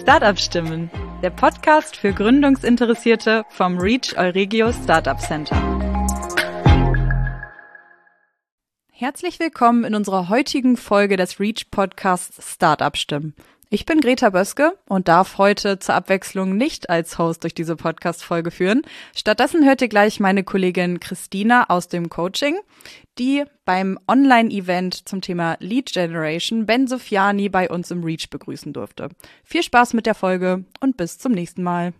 Startup-Stimmen, der Podcast für Gründungsinteressierte vom Reach Euregio Startup Center. Herzlich willkommen in unserer heutigen Folge des Reach-Podcasts Startup-Stimmen. Ich bin Greta Böske und darf heute zur Abwechslung nicht als Host durch diese Podcast-Folge führen. Stattdessen hört ihr gleich meine Kollegin Christina aus dem Coaching, die beim Online-Event zum Thema Lead Generation Ben Sofiani bei uns im Reach begrüßen durfte. Viel Spaß mit der Folge und bis zum nächsten Mal.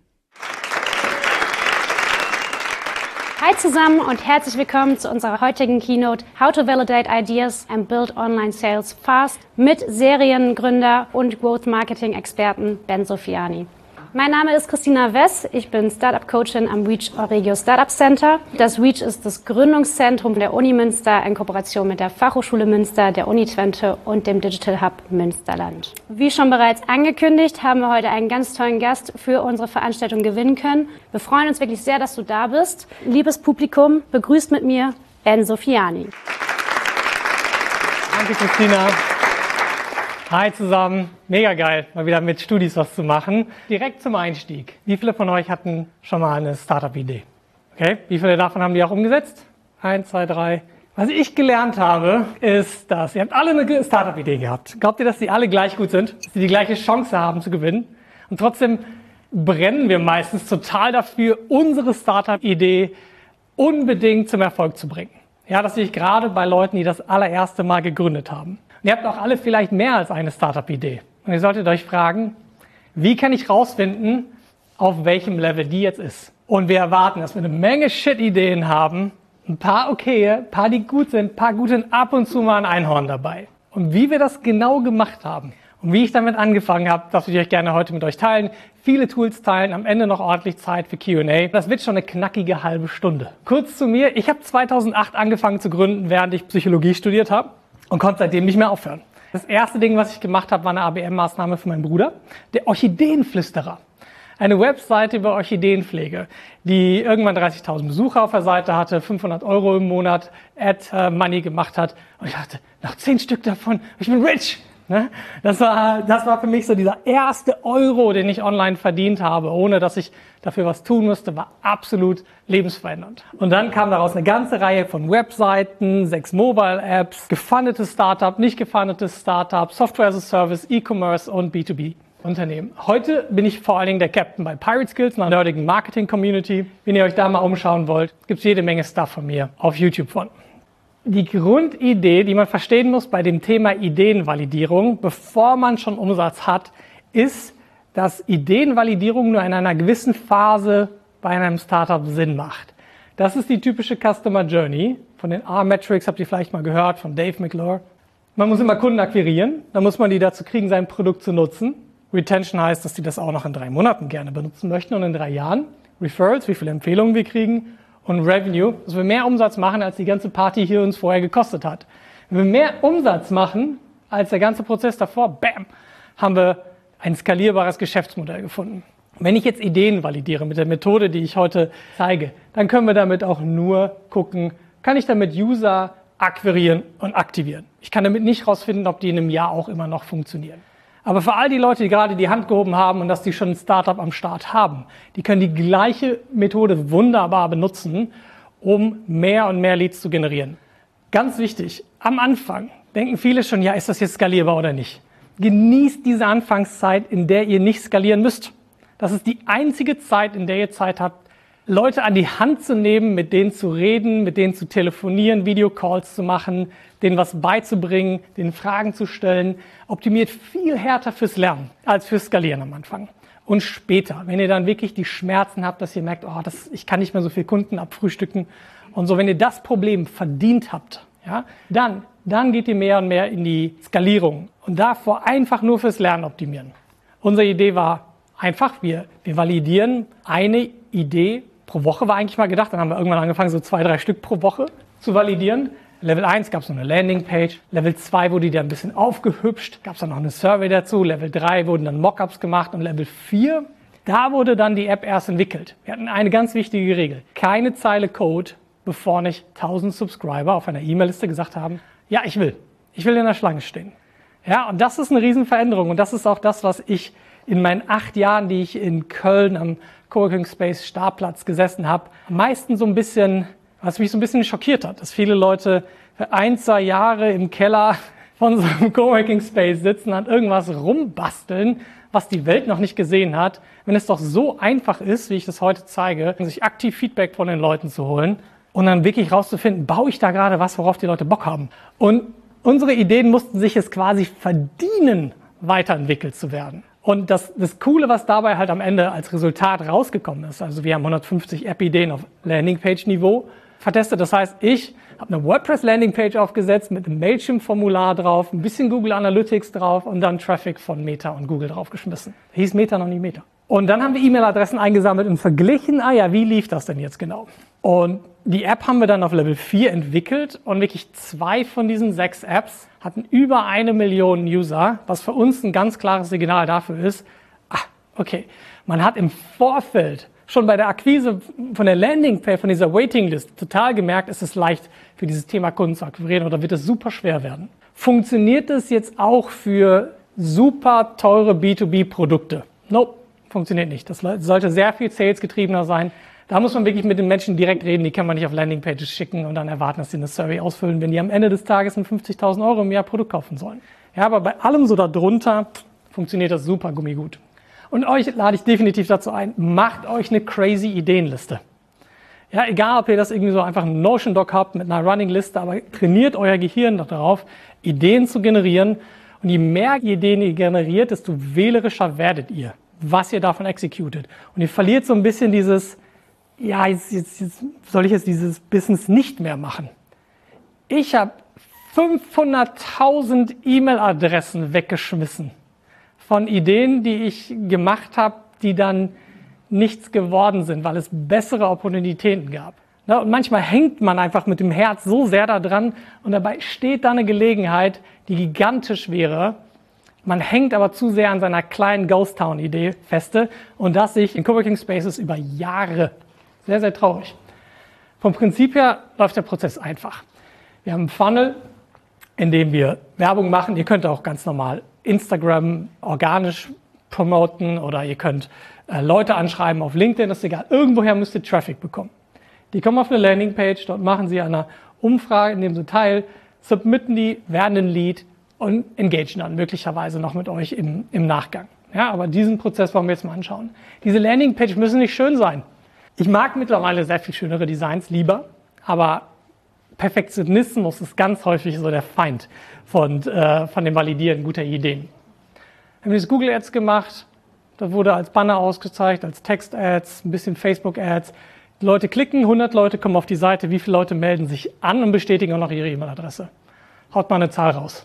Hi zusammen und herzlich willkommen zu unserer heutigen Keynote How to Validate Ideas and Build Online Sales Fast mit Seriengründer und Growth Marketing Experten Ben Sofiani. Mein Name ist Christina Wess, ich bin Startup Coachin am Reach Euregio Startup Center. Das Reach ist das Gründungszentrum der Uni Münster in Kooperation mit der Fachhochschule Münster, der Uni Twente und dem Digital Hub Münsterland. Wie schon bereits angekündigt, haben wir heute einen ganz tollen Gast für unsere Veranstaltung gewinnen können. Wir freuen uns wirklich sehr, dass du da bist. Liebes Publikum, begrüßt mit mir Ben Sofiani. Danke, Christina. Hi zusammen, mega geil, mal wieder mit Studis was zu machen. Direkt zum Einstieg. Wie viele von euch hatten schon mal eine Startup-Idee? Okay, wie viele davon haben die auch umgesetzt? 1, 2, 3. Was ich gelernt habe, ist, dass ihr habt alle eine Startup-Idee gehabt. Glaubt ihr, dass die alle gleich gut sind? Dass die gleiche Chance haben zu gewinnen? Und trotzdem brennen wir meistens total dafür, unsere Startup-Idee unbedingt zum Erfolg zu bringen. Ja, das sehe ich gerade bei Leuten, die das allererste Mal gegründet haben. Und ihr habt auch alle vielleicht mehr als eine Startup-Idee. Und ihr solltet euch fragen, wie kann ich rausfinden, auf welchem Level die jetzt ist? Und wir erwarten, dass wir eine Menge Shit-Ideen haben, ein paar okaye, ein paar, die gut sind, ein paar gute ab und zu mal ein Einhorn dabei. Und wie wir das genau gemacht haben und wie ich damit angefangen habe, das würde ich euch gerne heute mit euch teilen. Viele Tools teilen, am Ende noch ordentlich Zeit für Q&A. Das wird schon eine knackige halbe Stunde. Kurz zu mir, ich habe 2008 angefangen zu gründen, während ich Psychologie studiert habe. Und konnte seitdem nicht mehr aufhören. Das erste Ding, was ich gemacht habe, war eine ABM-Maßnahme für meinen Bruder, der Orchideenflüsterer. Eine Webseite über Orchideenpflege, die irgendwann 30.000 Besucher auf der Seite hatte, 500 € im Monat Ad-Money gemacht hat. Und ich dachte, noch 10 Stück davon, ich bin rich. Das war für mich so dieser erste Euro, den ich online verdient habe, ohne dass ich dafür was tun musste, war absolut lebensverändernd. Und dann kam daraus eine ganze Reihe von Webseiten, 6 Mobile-Apps, gefundetes Startup, nicht gefundetes Startup, Software as a Service, E-Commerce und B2B-Unternehmen. Heute bin ich vor allen Dingen der Captain bei Pirate Skills, einer nerdigen Marketing-Community. Wenn ihr euch da mal umschauen wollt, gibt es jede Menge Stuff von mir auf YouTube von. Die Grundidee, die man verstehen muss bei dem Thema Ideenvalidierung, bevor man schon Umsatz hat, ist, dass Ideenvalidierung nur in einer gewissen Phase bei einem Startup Sinn macht. Das ist die typische Customer Journey. Von den R-Metrics habt ihr vielleicht mal gehört, von Dave McClure. Man muss immer Kunden akquirieren, dann muss man die dazu kriegen, sein Produkt zu nutzen. Retention heißt, dass die das auch noch in 3 Monaten gerne benutzen möchten und in 3 Jahren. Referrals, wie viele Empfehlungen wir kriegen. Und Revenue, dass wir mehr Umsatz machen, als die ganze Party hier uns vorher gekostet hat. Wenn wir mehr Umsatz machen, als der ganze Prozess davor, bam, haben wir ein skalierbares Geschäftsmodell gefunden. Wenn ich jetzt Ideen validiere mit der Methode, die ich heute zeige, dann können wir damit auch nur gucken, kann ich damit User akquirieren und aktivieren. Ich kann damit nicht rausfinden, ob die in einem Jahr auch immer noch funktionieren. Aber für all die Leute, die gerade die Hand gehoben haben und dass die schon ein Startup am Start haben, die können die gleiche Methode wunderbar benutzen, um mehr und mehr Leads zu generieren. Ganz wichtig, am Anfang denken viele schon, ja, ist das jetzt skalierbar oder nicht? Genießt diese Anfangszeit, in der ihr nicht skalieren müsst. Das ist die einzige Zeit, in der ihr Zeit habt, Leute an die Hand zu nehmen, mit denen zu reden, mit denen zu telefonieren, Videocalls zu machen, denen was beizubringen, denen Fragen zu stellen. Optimiert viel härter fürs Lernen als fürs Skalieren am Anfang. Und später, wenn ihr dann wirklich die Schmerzen habt, dass ihr merkt, ich kann nicht mehr so viele Kunden abfrühstücken und so, wenn ihr das Problem verdient habt, ja, dann geht ihr mehr und mehr in die Skalierung und davor einfach nur fürs Lernen optimieren. Unsere Idee war einfach, wir validieren eine Idee pro Woche, war eigentlich mal gedacht. Dann haben wir irgendwann angefangen, so 2, 3 Stück pro Woche zu validieren. Level 1 gab es so eine Landingpage. Level 2 wurde die dann ein bisschen aufgehübscht. Gab es dann noch eine Survey dazu. Level 3 wurden dann Mockups gemacht. Und Level 4, da wurde dann die App erst entwickelt. Wir hatten eine ganz wichtige Regel. Keine Zeile Code, bevor nicht 1000 Subscriber auf einer E-Mail-Liste gesagt haben, ja, ich will in der Schlange stehen. Ja, und das ist eine Riesenveränderung. Und das ist auch das, was ich in meinen 8 Jahren, die ich in Köln am Coworking Space Startplatz gesessen habe, am meisten so ein bisschen, was mich so ein bisschen schockiert hat, dass viele Leute für 1, 2 Jahre im Keller von so einem Coworking Space sitzen, an irgendwas rumbasteln, was die Welt noch nicht gesehen hat, wenn es doch so einfach ist, wie ich das heute zeige, sich aktiv Feedback von den Leuten zu holen und dann wirklich rauszufinden, baue ich da gerade was, worauf die Leute Bock haben. Und unsere Ideen mussten sich es quasi verdienen, weiterentwickelt zu werden. Und das Coole, was dabei halt am Ende als Resultat rausgekommen ist, also wir haben 150 App-Ideen auf Landingpage-Niveau vertestet. Das heißt, ich habe eine WordPress-Landingpage aufgesetzt mit einem Mailchimp-Formular drauf, ein bisschen Google Analytics drauf und dann Traffic von Meta und Google draufgeschmissen. Hieß Meta noch nie Meta. Und dann haben wir E-Mail-Adressen eingesammelt und verglichen, wie lief das denn jetzt genau? Und die App haben wir dann auf Level 4 entwickelt und wirklich 2 von diesen 6 Apps hatten über 1 Million User, was für uns ein ganz klares Signal dafür ist, okay, man hat im Vorfeld schon bei der Akquise von der Landingpage, von dieser Waitinglist, total gemerkt, ist es leicht für dieses Thema Kunden zu akquirieren oder wird es super schwer werden. Funktioniert es jetzt auch für super teure B2B-Produkte? Nope, funktioniert nicht. Das sollte sehr viel salesgetriebener sein. Da muss man wirklich mit den Menschen direkt reden, die kann man nicht auf Landingpages schicken und dann erwarten, dass sie eine Survey ausfüllen, wenn die am Ende des Tages ein 50.000 Euro im Jahr Produkt kaufen sollen. Ja, aber bei allem so darunter funktioniert das super gummigut. Und euch lade ich definitiv dazu ein, macht euch eine crazy Ideenliste. Ja, egal, ob ihr das irgendwie so einfach einen Notion-Doc habt mit einer Running-Liste, aber trainiert euer Gehirn darauf, Ideen zu generieren. Und je mehr Ideen ihr generiert, desto wählerischer werdet ihr, was ihr davon executet. Und ihr verliert so ein bisschen dieses, jetzt soll ich jetzt dieses Business nicht mehr machen. Ich habe 500.000 E-Mail-Adressen weggeschmissen von Ideen, die ich gemacht habe, die dann nichts geworden sind, weil es bessere Opportunitäten gab. Und manchmal hängt man einfach mit dem Herz so sehr da dran und dabei steht da eine Gelegenheit, die gigantisch wäre. Man hängt aber zu sehr an seiner kleinen Ghost Town-Idee feste und das sich in Coworking Spaces über Jahre. Sehr, sehr traurig. Vom Prinzip her läuft der Prozess einfach. Wir haben einen Funnel, in dem wir Werbung machen. Ihr könnt auch ganz normal Instagram organisch promoten oder ihr könnt Leute anschreiben auf LinkedIn, das ist egal. Irgendwoher müsst ihr Traffic bekommen. Die kommen auf eine Landingpage, dort machen sie eine Umfrage, nehmen sie teil, submitten die, werden ein Lead und engagen dann möglicherweise noch mit euch im Nachgang. Ja, aber diesen Prozess wollen wir jetzt mal anschauen. Diese Landingpage müssen nicht schön sein. Ich mag mittlerweile sehr viel schönere Designs lieber, aber Perfektionismus ist ganz häufig so der Feind von dem Validieren guter Ideen. Wir haben jetzt Google Ads gemacht, das wurde als Banner ausgezeigt, als Text-Ads, ein bisschen Facebook-Ads. Die Leute klicken, 100 Leute kommen auf die Seite, wie viele Leute melden sich an und bestätigen auch noch ihre E-Mail-Adresse? Haut mal eine Zahl raus.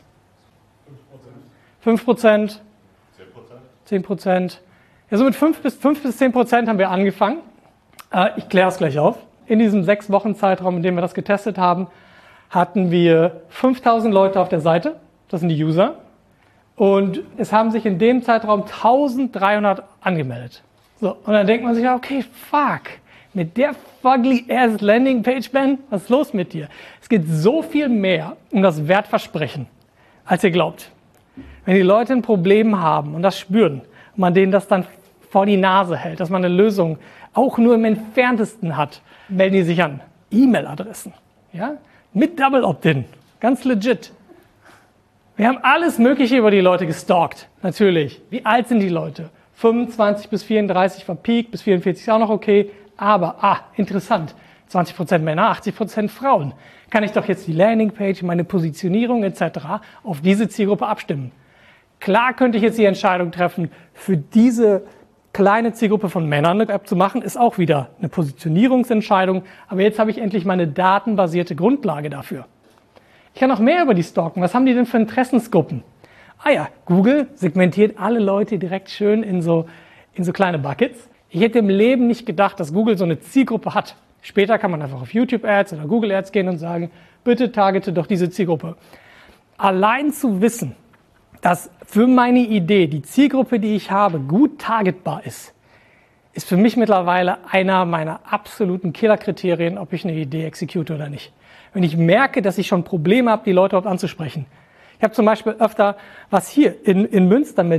5%? 10%? Ja, so mit 5 bis 10% haben wir angefangen. Ich kläre es gleich auf. In diesem 6-Wochen-Zeitraum, in dem wir das getestet haben, hatten wir 5.000 Leute auf der Seite. Das sind die User. Und es haben sich in dem Zeitraum 1.300 angemeldet. So, und dann denkt man sich, okay, fuck, mit der fugly-ass Landingpage, Ben, was ist los mit dir? Es geht so viel mehr um das Wertversprechen, als ihr glaubt. Wenn die Leute ein Problem haben und das spüren, und man denen das dann vor die Nase hält, dass man eine Lösung auch nur im Entferntesten hat, melden die sich an. E-Mail-Adressen, ja, mit Double Opt-in, ganz legit. Wir haben alles Mögliche über die Leute gestalkt, natürlich. Wie alt sind die Leute? 25 bis 34 war Peak, bis 44 ist auch noch okay. Aber, interessant, 20% Männer, 80% Frauen. Kann ich doch jetzt die Landingpage, meine Positionierung etc. auf diese Zielgruppe abstimmen. Klar könnte ich jetzt die Entscheidung treffen, für diese kleine Zielgruppe von Männern eine App zu machen, ist auch wieder eine Positionierungsentscheidung. Aber jetzt habe ich endlich meine datenbasierte Grundlage dafür. Ich kann noch mehr über die stalken. Was haben die denn für Interessensgruppen? Google segmentiert alle Leute direkt schön in so kleine Buckets. Ich hätte im Leben nicht gedacht, dass Google so eine Zielgruppe hat. Später kann man einfach auf YouTube Ads oder Google Ads gehen und sagen, bitte targete doch diese Zielgruppe. Allein zu wissen, dass für meine Idee die Zielgruppe, die ich habe, gut targetbar ist für mich mittlerweile einer meiner absoluten Killerkriterien, ob ich eine Idee execute oder nicht. Wenn ich merke, dass ich schon Probleme habe, die Leute überhaupt anzusprechen. Ich habe zum Beispiel öfter was hier in Münster mit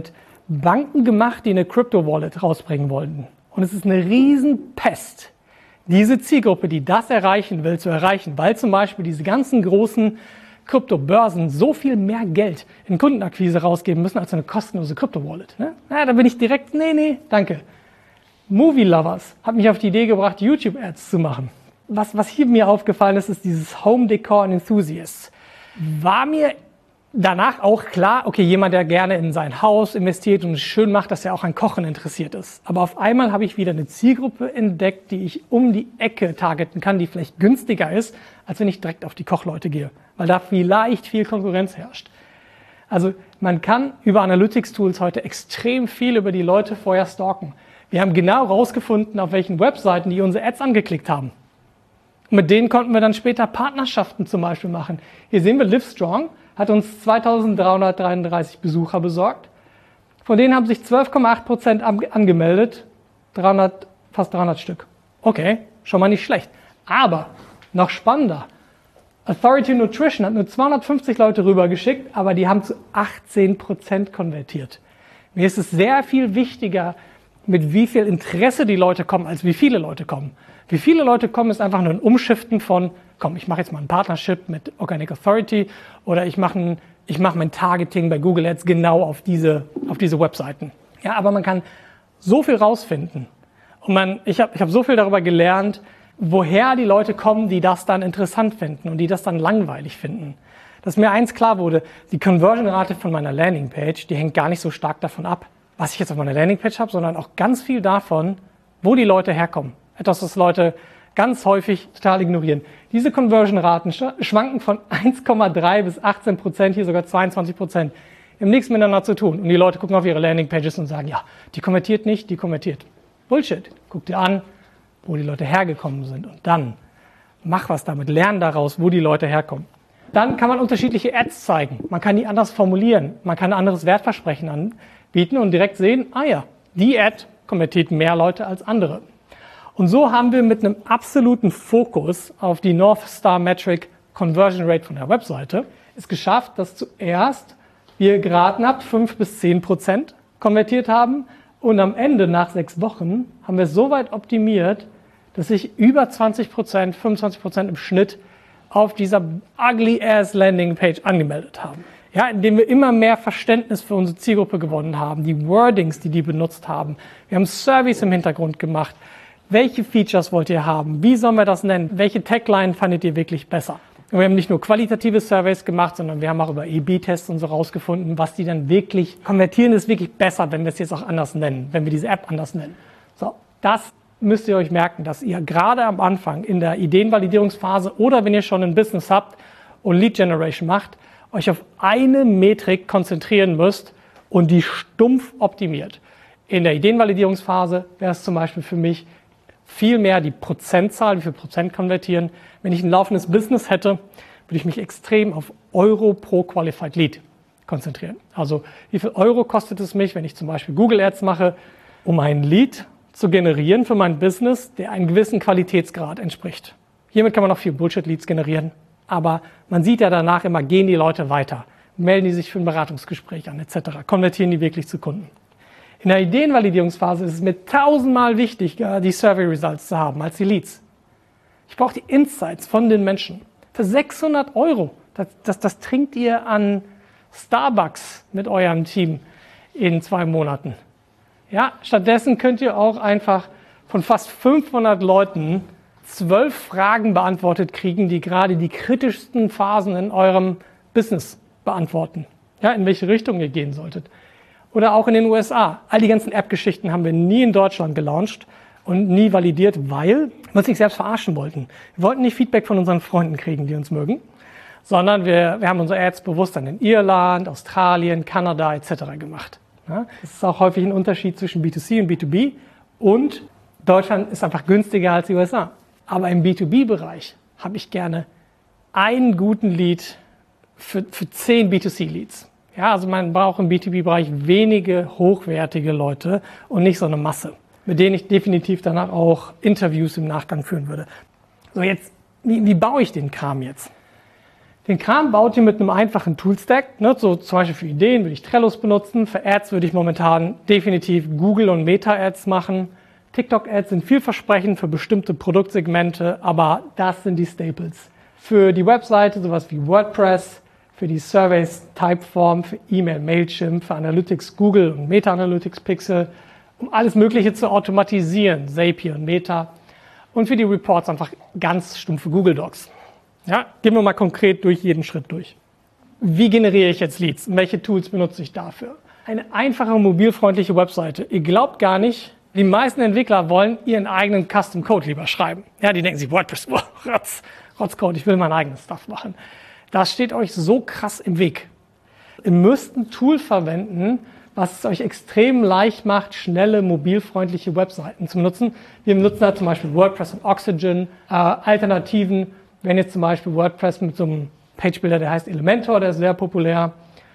Banken gemacht, die eine Crypto-Wallet rausbringen wollten. Und es ist eine Riesenpest, diese Zielgruppe, die das erreichen will, zu erreichen, weil zum Beispiel diese ganzen großen Kryptobörsen so viel mehr Geld in Kundenakquise rausgeben müssen als eine kostenlose Crypto-Wallet. Ne? Na, da bin ich direkt, nee, danke. Movie Lovers hat mich auf die Idee gebracht, YouTube-Ads zu machen. Was hier mir aufgefallen ist, ist dieses Home Decor and Enthusiasts. War mir danach auch klar, okay, jemand, der gerne in sein Haus investiert und es schön macht, dass er auch an Kochen interessiert ist. Aber auf einmal habe ich wieder eine Zielgruppe entdeckt, die ich um die Ecke targeten kann, die vielleicht günstiger ist, als wenn ich direkt auf die Kochleute gehe, weil da vielleicht viel Konkurrenz herrscht. Also man kann über Analytics-Tools heute extrem viel über die Leute vorher stalken. Wir haben genau rausgefunden, auf welchen Webseiten die unsere Ads angeklickt haben. Und mit denen konnten wir dann später Partnerschaften zum Beispiel machen. Hier sehen wir Livestrong, hat uns 2333 Besucher besorgt. Von denen haben sich 12,8% angemeldet, fast 300 Stück. Okay, schon mal nicht schlecht. Aber noch spannender, Authority Nutrition hat nur 250 Leute rübergeschickt, aber die haben zu 18% konvertiert. Mir ist es sehr viel wichtiger, mit wie viel Interesse die Leute kommen, als wie viele Leute kommen. Wie viele Leute kommen, ist einfach nur ein Umschiften von, komm, ich mache jetzt mal ein Partnership mit Organic Authority oder ich mache mein Targeting bei Google Ads genau auf diese Webseiten. Ja, aber man kann so viel rausfinden. Und ich hab so viel darüber gelernt, woher die Leute kommen, die das dann interessant finden und die das dann langweilig finden. Dass mir eins klar wurde, die Conversion-Rate von meiner Landingpage, die hängt gar nicht so stark davon ab, was ich jetzt auf meiner Landingpage habe, sondern auch ganz viel davon, wo die Leute herkommen. Etwas, was Leute ganz häufig total ignorieren. Diese Conversion-Raten schwanken von 1,3 bis 18%, hier sogar 22%. Die haben nichts miteinander zu tun. Und die Leute gucken auf ihre Landingpages und sagen, ja, die konvertiert nicht, die konvertiert. Bullshit. Guck dir an, wo die Leute hergekommen sind. Und dann mach was damit, lern daraus, wo die Leute herkommen. Dann kann man unterschiedliche Ads zeigen. Man kann die anders formulieren. Man kann ein anderes Wertversprechen anbieten und direkt sehen, die Ad konvertiert mehr Leute als andere. Und so haben wir mit einem absoluten Fokus auf die North Star Metric Conversion Rate von der Webseite es geschafft, dass zuerst wir geraten habt 5 bis 10% konvertiert haben und am Ende nach 6 Wochen haben wir es so weit optimiert, dass sich über 20%, 25% im Schnitt auf dieser ugly-ass Landingpage angemeldet haben. Ja, indem wir immer mehr Verständnis für unsere Zielgruppe gewonnen haben, die Wordings, die benutzt haben. Wir haben Surveys im Hintergrund gemacht. Welche Features wollt ihr haben? Wie sollen wir das nennen? Welche Tagline fandet ihr wirklich besser? Und wir haben nicht nur qualitative Surveys gemacht, sondern wir haben auch über A/B-Tests und so rausgefunden, was die dann wirklich konvertieren, ist wirklich besser, wenn wir es jetzt auch anders nennen, wenn wir diese App anders nennen. So, das müsst ihr euch merken, dass ihr gerade am Anfang in der Ideenvalidierungsphase oder wenn ihr schon ein Business habt und Lead Generation macht, euch auf eine Metrik konzentrieren müsst und die stumpf optimiert. In der Ideenvalidierungsphase wäre es zum Beispiel für mich viel mehr die Prozentzahl, wie viel Prozent konvertieren. Wenn ich ein laufendes Business hätte, würde ich mich extrem auf Euro pro Qualified Lead konzentrieren. Also wie viel Euro kostet es mich, wenn ich zum Beispiel Google Ads mache, um ein Lead zu generieren für mein Business, der einem gewissen Qualitätsgrad entspricht. Hiermit kann man noch viel Bullshit-Leads generieren, aber man sieht ja danach immer, gehen die Leute weiter, melden die sich für ein Beratungsgespräch an etc., konvertieren die wirklich zu Kunden. In der Ideenvalidierungsphase ist es mir 1000-mal wichtiger, die Survey Results zu haben, als die Leads. Ich brauche die Insights von den Menschen. Für 600 €, das trinkt ihr an Starbucks mit eurem Team in 2 Monaten. Ja, stattdessen könnt ihr auch einfach von fast 500 Leuten 12 Fragen beantwortet kriegen, die gerade die kritischsten Phasen in eurem Business beantworten. Ja, in welche Richtung ihr gehen solltet. Oder auch in den USA. All die ganzen App-Geschichten haben wir nie in Deutschland gelauncht und nie validiert, weil wir uns nicht selbst verarschen wollten. Wir wollten nicht Feedback von unseren Freunden kriegen, die uns mögen, sondern wir haben unsere Ads bewusst dann in Irland, Australien, Kanada etc. gemacht. Ja, das ist auch häufig ein Unterschied zwischen B2C und B2B und Deutschland ist einfach günstiger als die USA. Aber im B2B-Bereich habe ich gerne einen guten Lead für 10 B2C-Leads. Ja, also man braucht im B2B-Bereich wenige hochwertige Leute und nicht so eine Masse, mit denen ich definitiv danach auch Interviews im Nachgang führen würde. So jetzt, wie baue ich den Kram jetzt? Den Kram baut ihr mit einem einfachen Toolstack, ne? So zum Beispiel für Ideen würde ich Trellos benutzen, für Ads würde ich momentan definitiv Google und Meta-Ads machen. TikTok-Ads sind vielversprechend für bestimmte Produktsegmente, aber das sind die Staples. Für die Webseite sowas wie WordPress, für die Surveys Typeform, für E-Mail Mailchimp, für Analytics Google und Meta-Analytics Pixel, um alles Mögliche zu automatisieren, Zapier und Meta. Und für die Reports einfach ganz stumpfe Google Docs. Ja, gehen wir mal konkret durch jeden Schritt durch. Wie generiere ich jetzt Leads? Welche Tools benutze ich dafür? Eine einfache, mobilfreundliche Webseite. Ihr glaubt gar nicht, die meisten Entwickler wollen ihren eigenen Custom Code lieber schreiben. Ja, die denken sich, WordPress, Rotzcode, ich will mein eigenes Stuff machen. Das steht euch so krass im Weg. Ihr müsst ein Tool verwenden, was es euch extrem leicht macht, schnelle, mobilfreundliche Webseiten zu benutzen. Wir benutzen da zum Beispiel WordPress und Oxygen, Alternativen. Wenn jetzt zum Beispiel WordPress mit so einem Page-Builder, der heißt Elementor, der ist sehr populär.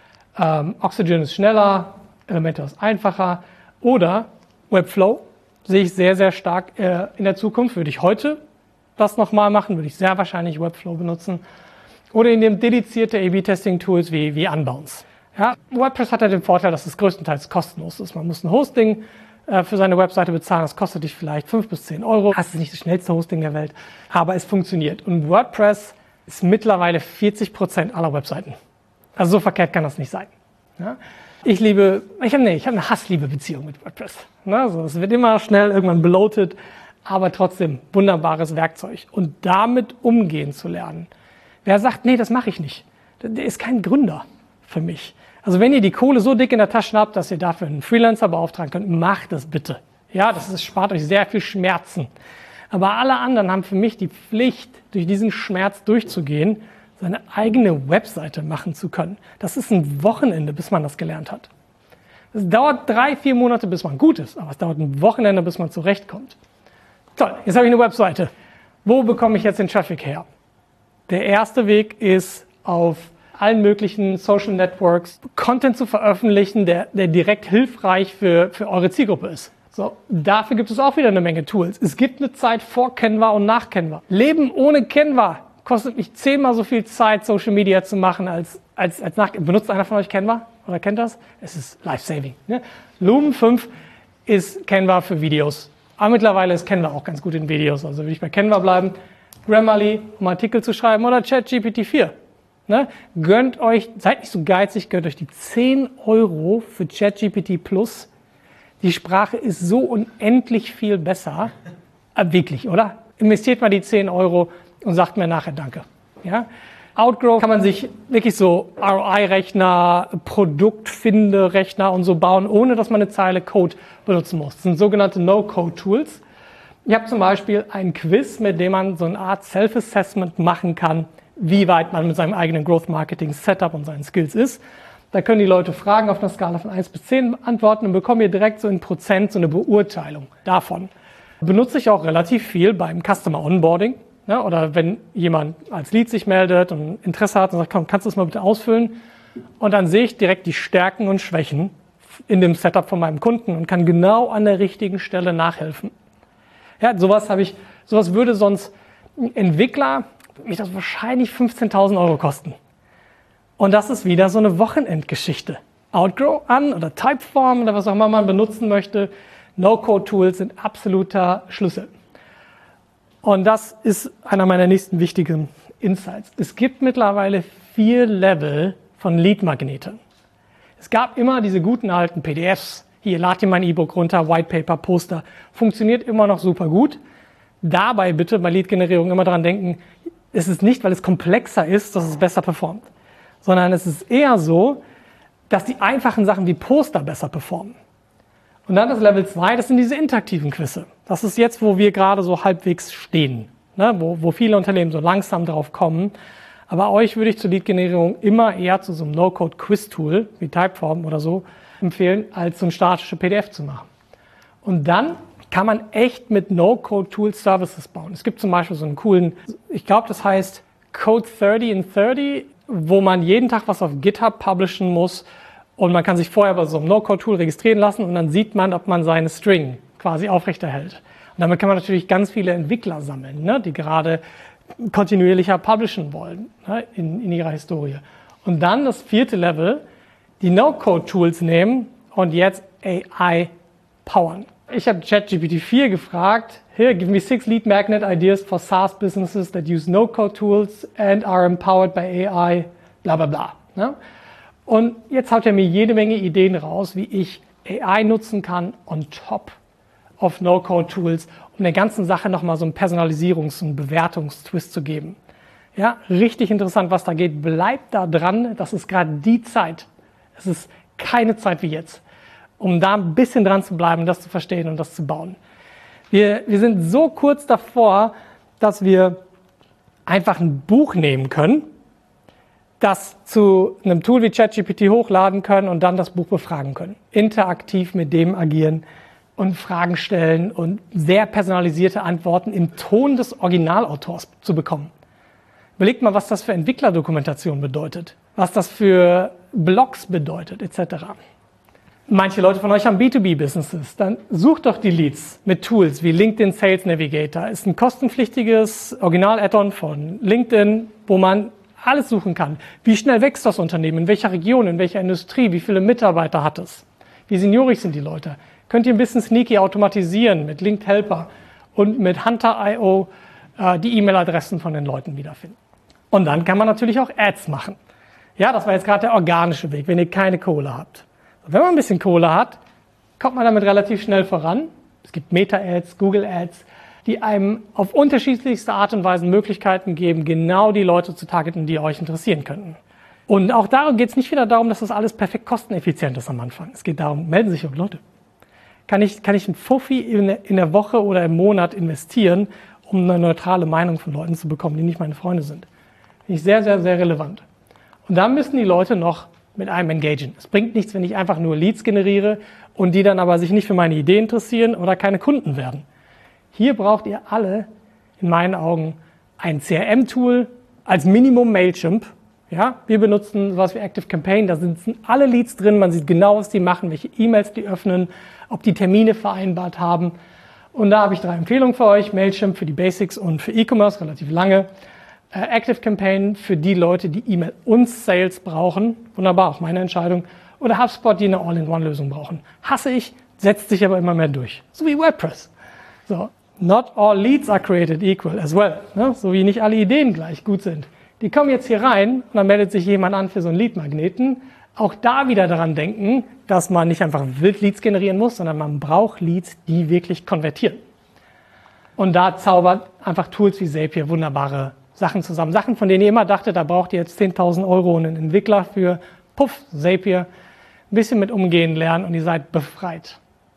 Oxygen ist schneller, Elementor ist einfacher. Oder Webflow sehe ich sehr, sehr stark in der Zukunft. Würde ich heute das nochmal machen, würde ich sehr wahrscheinlich Webflow benutzen. Oder in dem dedizierte A/B-Testing-Tools wie Unbounce. Ja, WordPress hat ja den Vorteil, dass es größtenteils kostenlos ist. Man muss ein Hosting für seine Webseite bezahlen, das kostet dich vielleicht 5 bis 10 Euro. Das ist nicht das schnellste Hosting der Welt, aber es funktioniert. Und WordPress ist mittlerweile 40% aller Webseiten. Also so verkehrt kann das nicht sein. Ja? Ich habe eine Hass-Liebe-Beziehung mit WordPress. Also es wird immer schnell irgendwann bloated, aber trotzdem wunderbares Werkzeug. Und damit umgehen zu lernen. Wer sagt, nee, das mache ich nicht, der ist kein Gründer für mich. Also wenn ihr die Kohle so dick in der Tasche habt, dass ihr dafür einen Freelancer beauftragen könnt, macht das bitte. Ja, spart euch sehr viel Schmerzen. Aber alle anderen haben für mich die Pflicht, durch diesen Schmerz durchzugehen, seine eigene Webseite machen zu können. Das ist ein Wochenende, bis man das gelernt hat. Es dauert 3-4 Monate, bis man gut ist, aber es dauert ein Wochenende, bis man zurechtkommt. Toll, jetzt habe ich eine Webseite. Wo bekomme ich jetzt den Traffic her? Der erste Weg ist, auf allen möglichen Social Networks Content zu veröffentlichen, der direkt hilfreich für eure Zielgruppe ist. So, dafür gibt es auch wieder eine Menge Tools. Es gibt eine Zeit vor Canva und nach Canva. Leben ohne Canva kostet mich 10-mal so viel Zeit, Social Media zu machen, als nach. Benutzt einer von euch Canva? Oder kennt das? Es ist life-saving. Ne? Lumen 5 ist Canva für Videos. Aber mittlerweile ist Canva auch ganz gut in Videos. Also will ich bei Canva bleiben. Grammarly, um Artikel zu schreiben, oder ChatGPT 4. Ne? Gönnt euch, seid nicht so geizig, gönnt euch die 10 Euro für ChatGPT Plus. Die Sprache ist so unendlich viel besser. Wirklich, oder? Investiert mal die 10 Euro und sagt mir nachher Danke. Ja? Outgrow kann man sich wirklich so ROI-Rechner, Produktfinde-Rechner und so bauen, ohne dass man eine Zeile Code benutzen muss. Das sind sogenannte No-Code-Tools. Ich habe zum Beispiel ein Quiz, mit dem man so eine Art Self-Assessment machen kann, wie weit man mit seinem eigenen Growth-Marketing-Setup und seinen Skills ist. Da können die Leute Fragen auf einer Skala von 1 bis 10 antworten und bekommen ihr direkt so in Prozent so eine Beurteilung davon. Benutze ich auch relativ viel beim Customer Onboarding. Ja, oder wenn jemand als Lead sich meldet und Interesse hat und sagt, komm, kannst du das mal bitte ausfüllen? Und dann sehe ich direkt die Stärken und Schwächen in dem Setup von meinem Kunden und kann genau an der richtigen Stelle nachhelfen. Ja, sowas würde sonst ein Entwickler, mich das wahrscheinlich 15.000 Euro kosten. Und das ist wieder so eine Wochenendgeschichte. Outgrow oder Typeform oder was auch immer man benutzen möchte. No-Code-Tools sind absoluter Schlüssel. Und das ist einer meiner nächsten wichtigen Insights. Es gibt mittlerweile 4 Level von Lead-Magneten. Es gab immer diese guten alten PDFs. Hier, lad dir mein E-Book runter, White Paper, Poster. Funktioniert immer noch super gut. Dabei bitte bei Lead-Generierung immer daran denken, es ist nicht, weil es komplexer ist, dass es besser performt. Sondern es ist eher so, dass die einfachen Sachen wie Poster besser performen. Und dann das Level 2, das sind diese interaktiven Quizze. Das ist jetzt, wo wir gerade so halbwegs stehen, ne? Wo viele Unternehmen so langsam drauf kommen. Aber euch würde ich zur Lead-Generierung immer eher zu so einem No-Code-Quiz-Tool wie Typeform oder so empfehlen, als so ein statisches PDF zu machen. Und dann kann man echt mit No-Code-Tools Services bauen. Es gibt zum Beispiel so einen coolen, ich glaube, das heißt Code 30 in 30, wo man jeden Tag was auf GitHub publishen muss und man kann sich vorher bei so einem No-Code-Tool registrieren lassen und dann sieht man, ob man seine String quasi aufrechterhält. Und damit kann man natürlich ganz viele Entwickler sammeln, ne, die gerade kontinuierlicher publishen wollen, ne, in ihrer Historie. Und dann das 4. Level, die No-Code-Tools nehmen und jetzt AI powern. Ich habe ChatGPT 4 gefragt, here, give me 6 lead magnet ideas for SaaS businesses that use No-Code tools and are empowered by AI, bla bla bla. Ne? Und jetzt haut er mir jede Menge Ideen raus, wie ich AI nutzen kann on top of No-Code-Tools, um der ganzen Sache nochmal so einen Personalisierungs- und Bewertungstwist zu geben. Ja, richtig interessant, was da geht. Bleibt da dran, das ist gerade die Zeit. Es ist keine Zeit wie jetzt, um da ein bisschen dran zu bleiben, das zu verstehen und das zu bauen. Wir sind so kurz davor, dass wir einfach ein Buch nehmen können, das zu einem Tool wie ChatGPT hochladen können und dann das Buch befragen können. Interaktiv mit dem agieren und Fragen stellen und sehr personalisierte Antworten im Ton des Originalautors zu bekommen. Überlegt mal, was das für Entwicklerdokumentation bedeutet, was das für Blogs bedeutet, etc. Manche Leute von euch haben B2B-Businesses, dann sucht doch die Leads mit Tools wie LinkedIn Sales Navigator. Ist ein kostenpflichtiges Original-Add-on von LinkedIn, wo man alles suchen kann. Wie schnell wächst das Unternehmen? In welcher Region? In welcher Industrie? Wie viele Mitarbeiter hat es? Wie seniorig sind die Leute? Könnt ihr ein bisschen sneaky automatisieren mit Linked Helper und mit Hunter.io die E-Mail-Adressen von den Leuten wiederfinden. Und dann kann man natürlich auch Ads machen. Ja, das war jetzt gerade der organische Weg, wenn ihr keine Kohle habt. Und wenn man ein bisschen Kohle hat, kommt man damit relativ schnell voran. Es gibt Meta-Ads, Google-Ads, die einem auf unterschiedlichste Art und Weise Möglichkeiten geben, genau die Leute zu targeten, die euch interessieren könnten. Und auch darum geht es nicht wieder darum, dass das alles perfekt kosteneffizient ist am Anfang. Es geht darum, melden sich auch Leute. Kann ich ein Fuffi in der Woche oder im Monat investieren, um eine neutrale Meinung von Leuten zu bekommen, die nicht meine Freunde sind? Finde ich sehr, sehr, sehr relevant. Und da müssen die Leute noch mit einem engagieren. Es bringt nichts, wenn ich einfach nur Leads generiere und die dann aber sich nicht für meine Idee interessieren oder keine Kunden werden. Hier braucht ihr alle, in meinen Augen, ein CRM-Tool, als Minimum Mailchimp. Ja, wir benutzen sowas wie ActiveCampaign, da sind alle Leads drin, man sieht genau, was die machen, welche E-Mails die öffnen, ob die Termine vereinbart haben. Und da habe ich 3 Empfehlungen für euch. Mailchimp für die Basics und für E-Commerce, relativ lange. ActiveCampaign für die Leute, die E-Mail und Sales brauchen. Wunderbar, auch meine Entscheidung. Oder HubSpot, die eine All-in-One-Lösung brauchen. Hasse ich, setzt sich aber immer mehr durch. So wie WordPress. So, not all leads are created equal as well. Ne? So wie nicht alle Ideen gleich gut sind. Die kommen jetzt hier rein und dann meldet sich jemand an für so einen Lead-Magneten. Auch da wieder daran denken, dass man nicht einfach wild Leads generieren muss, sondern man braucht Leads, die wirklich konvertieren. Und da zaubert einfach Tools wie Zapier wunderbare Sachen zusammen. Sachen, von denen ihr immer dachtet, da braucht ihr jetzt 10.000 € und einen Entwickler für. Puff, Zapier. Ein bisschen mit umgehen lernen und ihr seid befreit.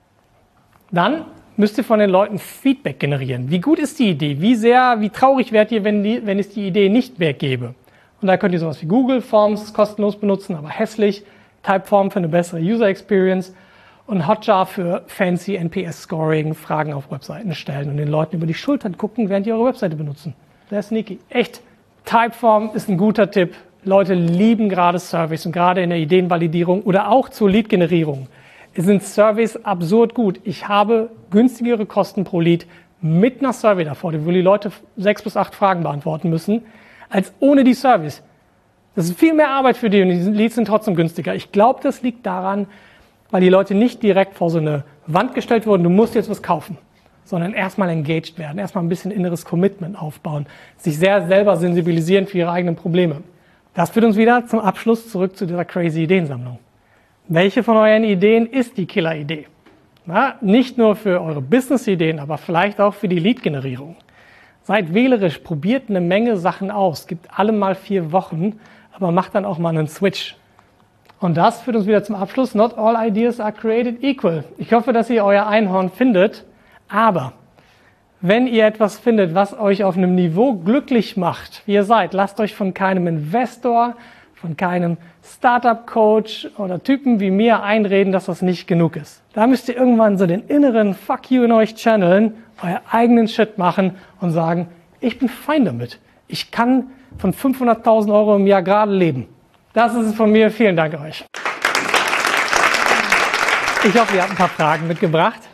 Dann müsst ihr von den Leuten Feedback generieren. Wie gut ist die Idee? Wie traurig werdet ihr, wenn es die Idee nicht weggebe? Und da könnt ihr sowas wie Google Forms kostenlos benutzen, aber hässlich. Typeform für eine bessere User Experience und Hotjar für fancy NPS-Scoring, Fragen auf Webseiten stellen und den Leuten über die Schultern gucken, während die eure Webseite benutzen. Sehr sneaky. Echt. Typeform ist ein guter Tipp. Leute lieben gerade Surveys und gerade in der Ideenvalidierung oder auch zur Lead-Generierung sind Surveys absurd gut. Ich habe günstigere Kosten pro Lead mit einer Survey davor, wo die Leute 6 bis 8 Fragen beantworten müssen, als ohne die Surveys. Das ist viel mehr Arbeit für die und die Leads sind trotzdem günstiger. Ich glaube, das liegt daran, weil die Leute nicht direkt vor so eine Wand gestellt wurden, du musst jetzt was kaufen, sondern erstmal engaged werden, erstmal ein bisschen inneres Commitment aufbauen, sich sehr selber sensibilisieren für ihre eigenen Probleme. Das führt uns wieder zum Abschluss zurück zu dieser crazy Ideensammlung. Welche von euren Ideen ist die Killer-Idee? Nicht nur für eure Business-Ideen, aber vielleicht auch für die Lead-Generierung. Seid wählerisch, probiert eine Menge Sachen aus, gibt alle mal 4 Wochen, aber macht dann auch mal einen Switch. Und das führt uns wieder zum Abschluss. Not all ideas are created equal. Ich hoffe, dass ihr euer Einhorn findet, aber wenn ihr etwas findet, was euch auf einem Niveau glücklich macht, wie ihr seid, lasst euch von keinem Investor, von keinem Startup-Coach oder Typen wie mir einreden, dass das nicht genug ist. Da müsst ihr irgendwann so den inneren Fuck you in euch channeln, euer eigenen Shit machen und sagen, ich bin fein damit. Ich kann von 500.000 € im Jahr gerade leben. Das ist es von mir. Vielen Dank euch. Ich hoffe, ihr habt ein paar Fragen mitgebracht.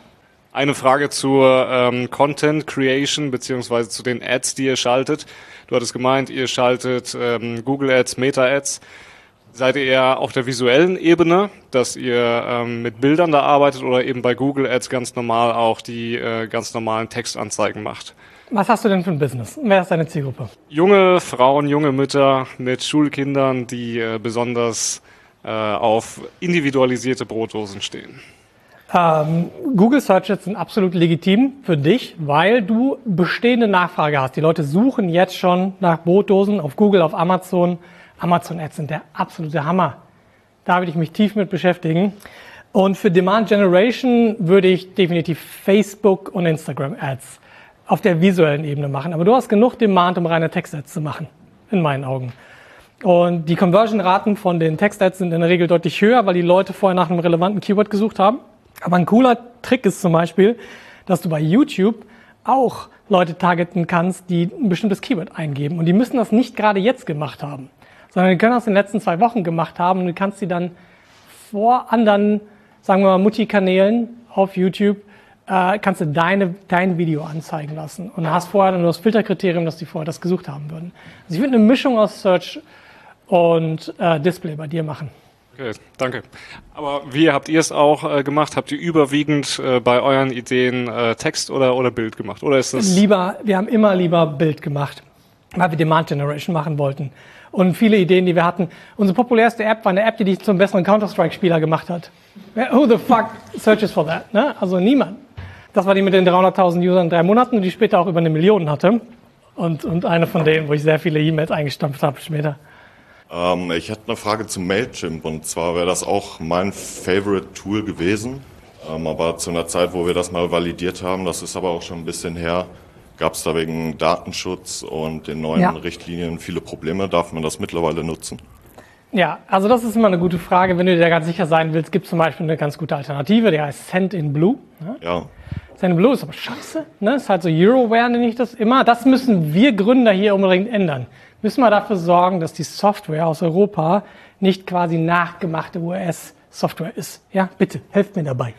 Eine Frage zur Content Creation beziehungsweise zu den Ads, die ihr schaltet. Du hattest gemeint, ihr schaltet Google Ads, Meta Ads. Seid ihr eher auf der visuellen Ebene, dass ihr mit Bildern da arbeitet oder eben bei Google Ads ganz normal auch die ganz normalen Textanzeigen macht? Was hast du denn für ein Business? Wer ist deine Zielgruppe? Junge Frauen, junge Mütter mit Schulkindern, die besonders auf individualisierte Brotdosen stehen. Google Searches sind absolut legitim für dich, weil du bestehende Nachfrage hast. Die Leute suchen jetzt schon nach Brotdosen auf Google, auf Amazon. Amazon Ads sind der absolute Hammer. Da würde ich mich tief mit beschäftigen. Und für Demand Generation würde ich definitiv Facebook und Instagram Ads auf der visuellen Ebene machen. Aber du hast genug Demand, um reine Text-Ads zu machen, in meinen Augen. Und die Conversion-Raten von den Text-Ads sind in der Regel deutlich höher, weil die Leute vorher nach einem relevanten Keyword gesucht haben. Aber ein cooler Trick ist zum Beispiel, dass du bei YouTube auch Leute targeten kannst, die ein bestimmtes Keyword eingeben. Und die müssen das nicht gerade jetzt gemacht haben, sondern die können das in den letzten 2 Wochen gemacht haben. Und du kannst sie dann vor anderen, sagen wir mal, Multikanälen auf YouTube, kannst du dein Video anzeigen lassen. Und hast vorher nur das Filterkriterium, dass die vorher das gesucht haben würden. Also ich würde eine Mischung aus Search und Display bei dir machen. Okay, danke. Aber wie habt ihr es auch gemacht? Habt ihr überwiegend bei euren Ideen Text oder Bild gemacht? Oder ist das wir haben immer lieber Bild gemacht, weil wir Demand Generation machen wollten. Und viele Ideen, die wir hatten. Unsere populärste App war eine App, die dich zum besseren Counter-Strike-Spieler gemacht hat. Who the fuck searches for that? Ne? Also niemand. Das war die mit den 300.000 Usern in 3 Monaten, die später auch über 1 Million hatte. Und eine von denen, wo ich sehr viele E-Mails eingestampft habe später. Ich hätte eine Frage zu Mailchimp, und zwar wäre das auch mein Favorite Tool gewesen, aber zu einer Zeit, wo wir das mal validiert haben, das ist aber auch schon ein bisschen her, gab es da wegen Datenschutz und den neuen Richtlinien viele Probleme. Darf man das mittlerweile nutzen? Ja, also das ist immer eine gute Frage. Wenn du dir ganz sicher sein willst, gibt es zum Beispiel eine ganz gute Alternative, die heißt Sendinblue. Ne? Ja. Sendinblue ist aber scheiße, ne? Ist halt so Euroware, nenne ich das immer. Das müssen wir Gründer hier unbedingt ändern. Müssen wir dafür sorgen, dass die Software aus Europa nicht quasi nachgemachte US-Software ist. Ja, bitte, helft mir dabei.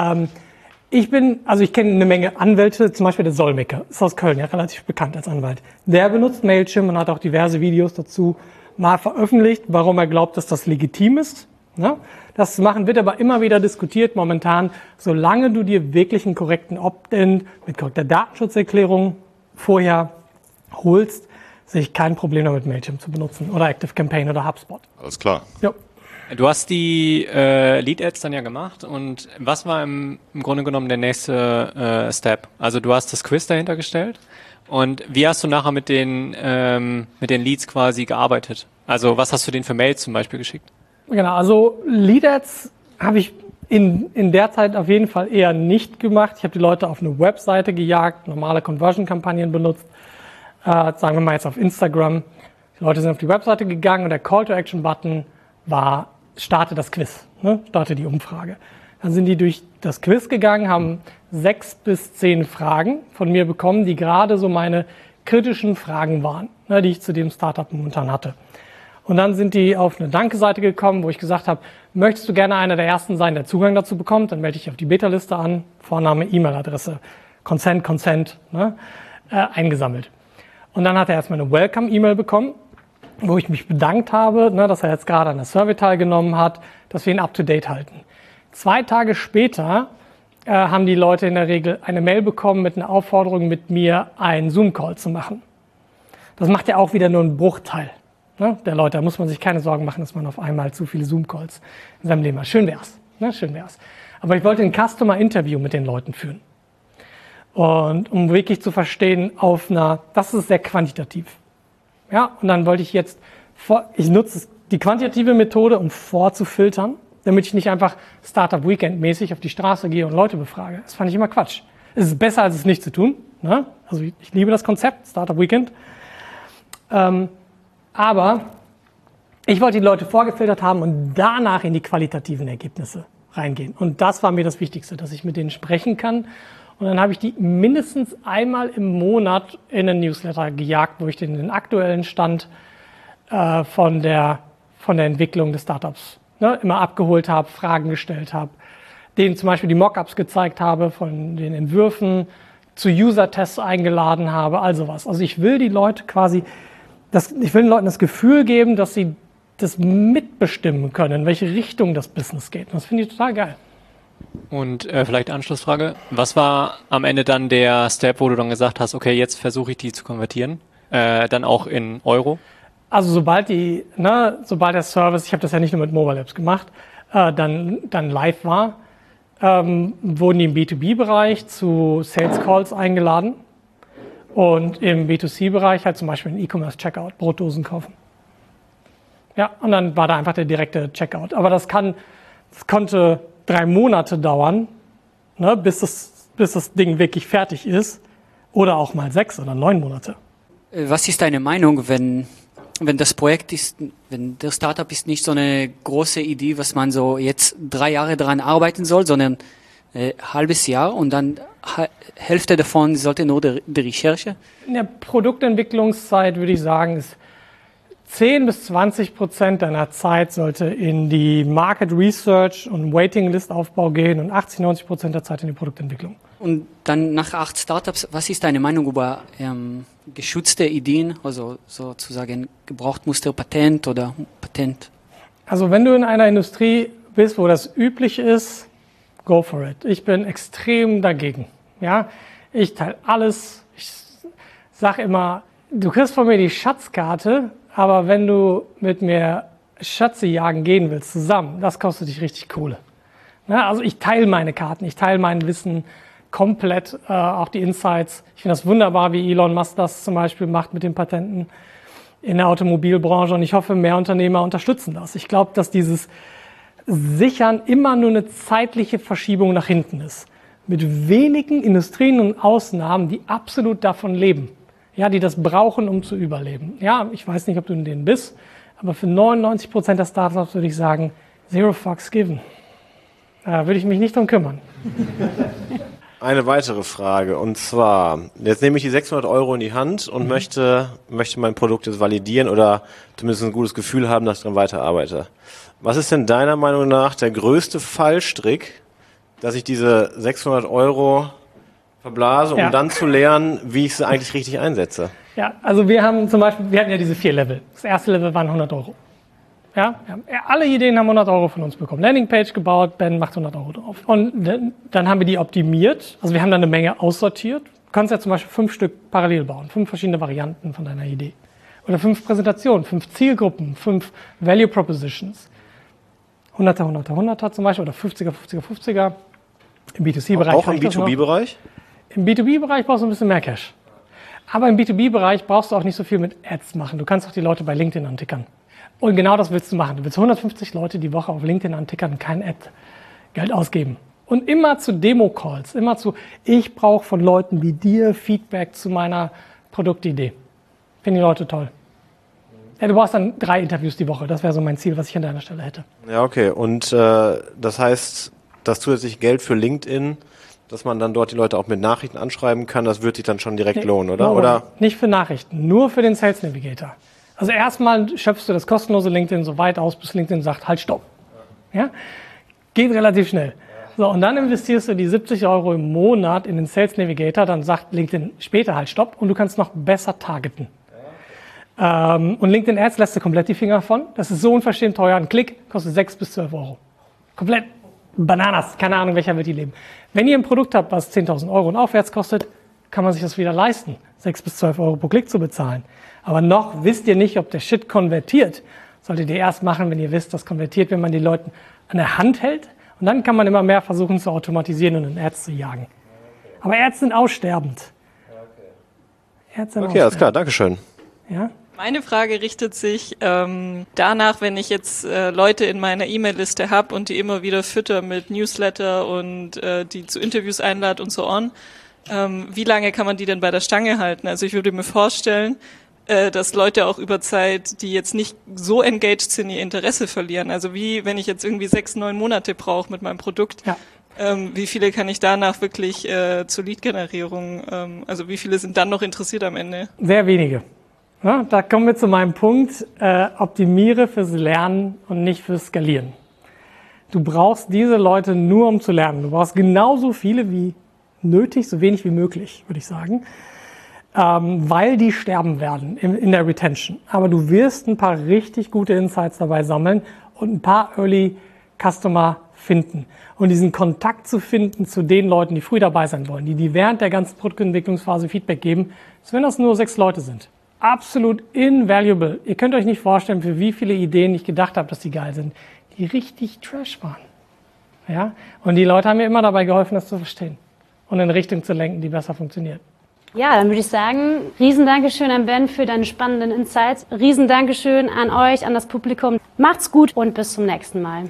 Ich kenne eine Menge Anwälte, zum Beispiel der Solmecke, ist aus Köln, ja, relativ bekannt als Anwalt. Der benutzt Mailchimp und hat auch diverse Videos dazu mal veröffentlicht, warum er glaubt, dass das legitim ist. Ne? Das zu machen wird aber immer wieder diskutiert momentan. Solange du dir wirklich einen korrekten Opt-in mit korrekter Datenschutzerklärung vorher holst, sehe ich kein Problem damit, Mailchimp zu benutzen oder ActiveCampaign oder HubSpot. Alles klar. Jo. Du hast die Lead-Ads dann ja gemacht, und was war im Grunde genommen der nächste Step? Also du hast das Quiz dahinter gestellt, und wie hast du nachher mit den Leads quasi gearbeitet? Also was hast du denen für Mails zum Beispiel geschickt? Genau, also Lead-Ads habe ich in der Zeit auf jeden Fall eher nicht gemacht. Ich habe die Leute auf eine Webseite gejagt, normale Conversion-Kampagnen benutzt, sagen wir mal jetzt auf Instagram. Die Leute sind auf die Webseite gegangen und der Call-to-Action-Button war, starte das Quiz, ne? Starte die Umfrage. Dann sind die durch das Quiz gegangen, haben 6 bis 10 Fragen von mir bekommen, die gerade so meine kritischen Fragen waren, ne, die ich zu dem Startup momentan hatte. Und dann sind die auf eine Danke-Seite gekommen, wo ich gesagt habe, möchtest du gerne einer der Ersten sein, der Zugang dazu bekommt? Dann melde ich auf die Beta-Liste an, Vorname, E-Mail-Adresse, Consent, ne, eingesammelt. Und dann hat er erstmal eine Welcome-E-Mail bekommen, wo ich mich bedankt habe, ne, dass er jetzt gerade an der Survey teilgenommen hat, dass wir ihn up-to-date halten. 2 Tage später haben die Leute in der Regel eine Mail bekommen mit einer Aufforderung, mit mir einen Zoom-Call zu machen. Das macht ja auch wieder nur einen Bruchteil, ne, der Leute. Da muss man sich keine Sorgen machen, dass man auf einmal zu viele Zoom-Calls in seinem Leben hat. Schön wär's, ne, schön wär's. Aber ich wollte ein Customer-Interview mit den Leuten führen. Und um wirklich zu verstehen, das ist sehr quantitativ. Ja, und dann wollte ich ich nutze die quantitative Methode, um vorzufiltern, damit ich nicht einfach Startup Weekend mäßig auf die Straße gehe und Leute befrage. Das fand ich immer Quatsch. Es ist besser, als es nicht zu tun. Ne? Also ich liebe das Konzept, Startup Weekend. Aber ich wollte die Leute vorgefiltert haben und danach in die qualitativen Ergebnisse reingehen. Und das war mir das Wichtigste, dass ich mit denen sprechen kann. Und dann habe ich die mindestens einmal im Monat in einen Newsletter gejagt, wo ich den aktuellen Stand von der Entwicklung des Startups immer abgeholt habe, Fragen gestellt habe. denen zum Beispiel die Mockups gezeigt habe von den Entwürfen, zu User-Tests eingeladen habe, all sowas. Also ich will die Leute ich will den Leuten das Gefühl geben, dass sie das mitbestimmen können, in welche Richtung das Business geht. Und das finde ich total geil. Und vielleicht Anschlussfrage, was war am Ende dann der Step, wo du dann gesagt hast, okay, jetzt versuche ich die zu konvertieren, dann auch in Euro? Also sobald der Service, ich habe das ja nicht nur mit Mobile Apps gemacht, dann live war, wurden die im B2B-Bereich zu Sales Calls eingeladen und im B2C-Bereich halt zum Beispiel einen E-Commerce-Checkout, Brotdosen kaufen. Ja, und dann war da einfach der direkte Checkout. Aber das konnte 3 Monate dauern, ne, bis das Ding wirklich fertig ist, oder auch mal 6 oder 9 Monate. Was ist deine Meinung, wenn das Projekt ist, wenn der Startup ist nicht so eine große Idee, was man so jetzt 3 Jahre daran arbeiten soll, sondern halbes Jahr und dann Hälfte davon sollte nur die Recherche? In der Produktentwicklungszeit würde ich sagen, ist 10-20% deiner Zeit sollte in die Market Research und Waiting List Aufbau gehen und 80-90% der Zeit in die Produktentwicklung. Und dann nach 8 Startups, was ist deine Meinung über geschützte Ideen, also sozusagen Gebrauchtmuster, Patent oder Patent? Also wenn du in einer Industrie bist, wo das üblich ist, go for it. Ich bin extrem dagegen. Ja, ich teile alles. Ich sage immer, du kriegst von mir die Schatzkarte, aber wenn du mit mir Schätze jagen gehen willst zusammen, das kostet dich richtig Kohle. Ja, also ich teile meine Karten, ich teile mein Wissen komplett, auch die Insights. Ich finde das wunderbar, wie Elon Musk das zum Beispiel macht mit den Patenten in der Automobilbranche und ich hoffe, mehr Unternehmer unterstützen das. Ich glaube, dass dieses Sichern immer nur eine zeitliche Verschiebung nach hinten ist. Mit wenigen Industrien und Ausnahmen, die absolut davon leben. Ja, die das brauchen, um zu überleben. Ja, ich weiß nicht, ob du in denen bist, aber für 99% der Startups würde ich sagen, zero fucks given. Da würde ich mich nicht drum kümmern. Eine weitere Frage, und zwar, jetzt nehme ich die 600 € in die Hand und möchte mein Produkt jetzt validieren oder zumindest ein gutes Gefühl haben, dass ich daran weiterarbeite. Was ist denn deiner Meinung nach der größte Fallstrick, dass ich diese 600 € verblase, um dann zu lernen, wie ich sie eigentlich richtig einsetze? Ja, also wir hatten ja diese 4 Level. Das erste Level waren 100 €. Ja, alle Ideen haben 100 € von uns bekommen. Landingpage gebaut, Ben macht 100 € drauf. Und dann haben wir die optimiert. Also wir haben dann eine Menge aussortiert. Du kannst ja zum Beispiel 5 Stück parallel bauen, 5 verschiedene Varianten von deiner Idee. Oder 5 Präsentationen, 5 Zielgruppen, 5 Value Propositions. 100er, 100er, 100er zum Beispiel oder 50er, 50er, 50er. Im B2C-Bereich. Auch im B2B-Bereich? Im B2B-Bereich brauchst du ein bisschen mehr Cash. Aber im B2B-Bereich brauchst du auch nicht so viel mit Ads machen. Du kannst auch die Leute bei LinkedIn antickern. Und genau das willst du machen. Du willst 150 Leute die Woche auf LinkedIn antickern und kein Ad-Geld ausgeben. Und immer zu Demo-Calls, ich brauche von Leuten wie dir Feedback zu meiner Produktidee. Finden die Leute toll. Ja, du brauchst dann 3 Interviews die Woche. Das wäre so mein Ziel, was ich an deiner Stelle hätte. Ja, okay. Und das heißt, das zusätzliche Geld für LinkedIn, dass man dann dort die Leute auch mit Nachrichten anschreiben kann, das wird sich dann schon direkt lohnen, oder? Oder? Nicht für Nachrichten, nur für den Sales Navigator. Also erstmal schöpfst du das kostenlose LinkedIn so weit aus, bis LinkedIn sagt, halt, stopp. Ja? Geht relativ schnell. So, und dann investierst du die 70 € im Monat in den Sales Navigator, dann sagt LinkedIn später halt, stopp, und du kannst noch besser targeten. Und LinkedIn Ads lässt du komplett die Finger von. Das ist so unverschämt teuer. Ein Klick kostet 6 bis 12 €. Komplett Bananas. Keine Ahnung, welcher wird die leben. Wenn ihr ein Produkt habt, was 10.000 € und aufwärts kostet, kann man sich das wieder leisten, 6 bis 12 € pro Klick zu bezahlen. Aber noch wisst ihr nicht, ob der Shit konvertiert. Solltet ihr erst machen, wenn ihr wisst, das konvertiert, wenn man die Leute an der Hand hält. Und dann kann man immer mehr versuchen zu automatisieren und in Ads zu jagen. Aber Ads sind aussterbend. Okay, alles klar, Dankeschön. Ja? Meine Frage richtet sich danach, wenn ich jetzt Leute in meiner E-Mail-Liste habe und die immer wieder fütter mit Newsletter und die zu Interviews einlade und so on. Wie lange kann man die denn bei der Stange halten? Also ich würde mir vorstellen, dass Leute auch über Zeit, die jetzt nicht so engaged sind, ihr Interesse verlieren. Also wie, wenn ich jetzt irgendwie 6-9 Monate brauche mit meinem Produkt, wie viele kann ich danach wirklich zur Lead-Generierung, also wie viele sind dann noch interessiert am Ende? Sehr wenige. Ja, da kommen wir zu meinem Punkt, optimiere fürs Lernen und nicht fürs Skalieren. Du brauchst diese Leute nur, um zu lernen. Du brauchst genauso viele wie nötig, so wenig wie möglich, würde ich sagen, weil die sterben werden in der Retention. Aber du wirst ein paar richtig gute Insights dabei sammeln und ein paar Early Customer finden. Und diesen Kontakt zu finden zu den Leuten, die früh dabei sein wollen, die während der ganzen Produktentwicklungsphase Feedback geben, selbst wenn das nur 6 Leute sind. Absolut invaluable. Ihr könnt euch nicht vorstellen, für wie viele Ideen ich gedacht habe, dass die geil sind, die richtig trash waren. Ja? Und die Leute haben mir immer dabei geholfen, das zu verstehen und in eine Richtung zu lenken, die besser funktioniert. Ja, dann würde ich sagen, Riesendankeschön an Ben für deine spannenden Insights. Riesendankeschön an euch, an das Publikum. Macht's gut und bis zum nächsten Mal.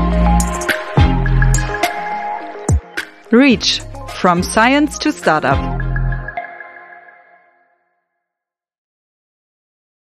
Reach, from science to startup.